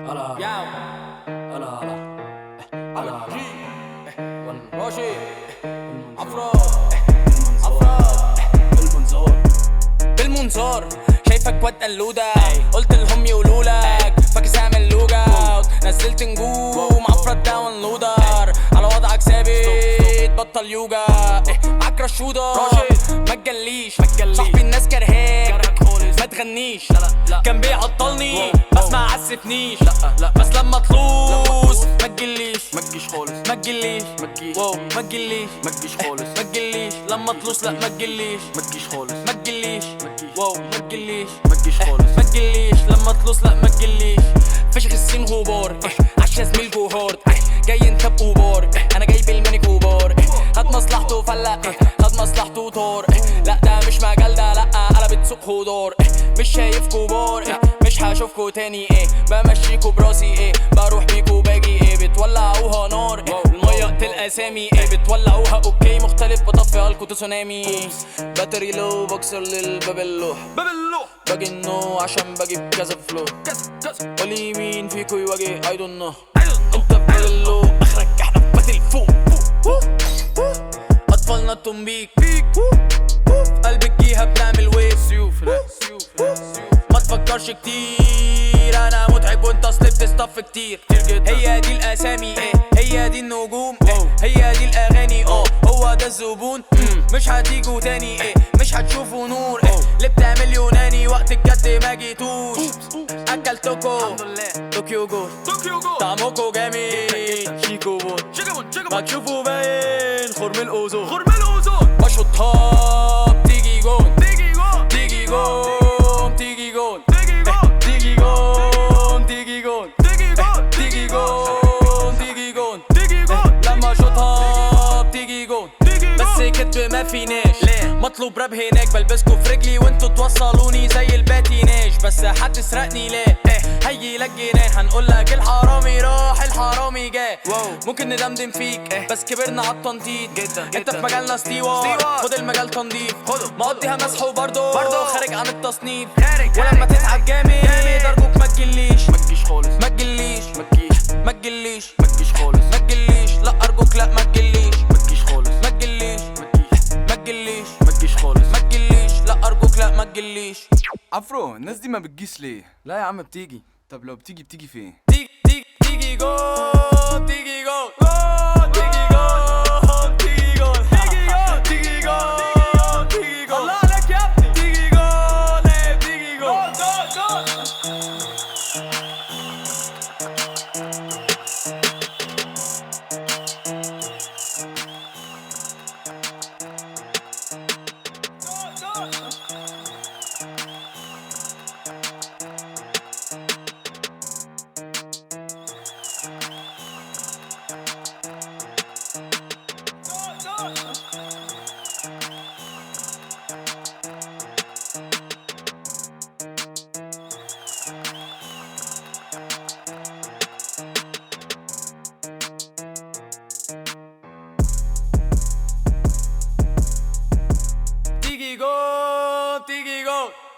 هلا ياو هلا هلا هلا راشد عفرو بالمنظار شايفك واد قلودة قلت لهم يقولوا لك فاكس اعمل لوج اوت نزلت نجوم عفرة داونلودر على وضعك ثابت بطل يوجا معاك رشودة ما تجليش صاحبي الناس كرهاك ما تغنيش كان بيعطلني بس ما عسفنيش بس لما تلوز ما تجليش خالص ما تجليش واو ما تجليش خالص ما تجليش لما تلوس لا ما تجليش خالص ما تجليش واو ما تجليش خالص ما تجليش لما تلوس لا ما تجليش فشخ السين غبار عشا زميل جوهار جاي انت بقبار انا جاي بالميني كوبار خد مصلحته فلق خد مصلحته طار لا ده مش مجال ده لا قلبت سوق خضار مش شايف كبار مش هشوفكوا تاني بمشيكوا براسي بروح بيكوا باجي بتولعوها نار المية تلقى سامي بتولعوها اوكي مختلف بطفيها لكوا تسونامي باتري لو بكسر للباب اللوح باجي النو عشان بجيب كذا فلو قولي مين فيكوا يواجه I don't know انت بتقلو اخرك احنا باتل فوق اطفالنا التنبيك في قلب الجيهة بنعمل ويف سيوف ما تفكرش كتير انا متعب وانت اصل بتستف كتير هي دي الاسامي هي دي النجوم هي دي الاغاني هو ده الزبون مش هتيجوا تاني مش هتشوفوا نور اللي بتعمل يوناني وقت الجد ما جيتوش اكلتكو طوكيو جول طعمكو جامد شيكو بون ما تشوفوا باين خرم الاوزون بشوطها بتيجي جون تيجي جون تيجي جون تيجي جون تيجي جون تيجي جون تيجي جون لما شوطها بتيجي جون بس كدب ما فيناش مطلوب راب هناك بلبسكوا في رجلي وانتوا توصلوني زي الباتيناج بس حد سرقني ليه هيجي لك جنان هنقولك الحرامي راح الحرامي جه ممكن ندمدم فيك بس كبرنا عالتنطيط انت في مجالنا ستيوار خد المجال تنظيف مقضيها مسح وبرضه خارج عن التصنيف ولما تتعب جامد ارجوك ما تجليش خالص ما تجليش ما تجليش خالص ما تجليش لا ارجوك لا ما تجليش خالص ما تجليش ما تجليش خالص ما تجليش لا ارجوك لا ما تجليش عفرو الناس دي ما بتجيش ليه؟ لا يا عم بتيجي. طب لو بتيجي فين؟ تيجي جول تيجي جول تيجي جول تيجي جول تيجي جول تيجي جول الله عليك يا ابني تيجي جول تيجي جول Tiki go,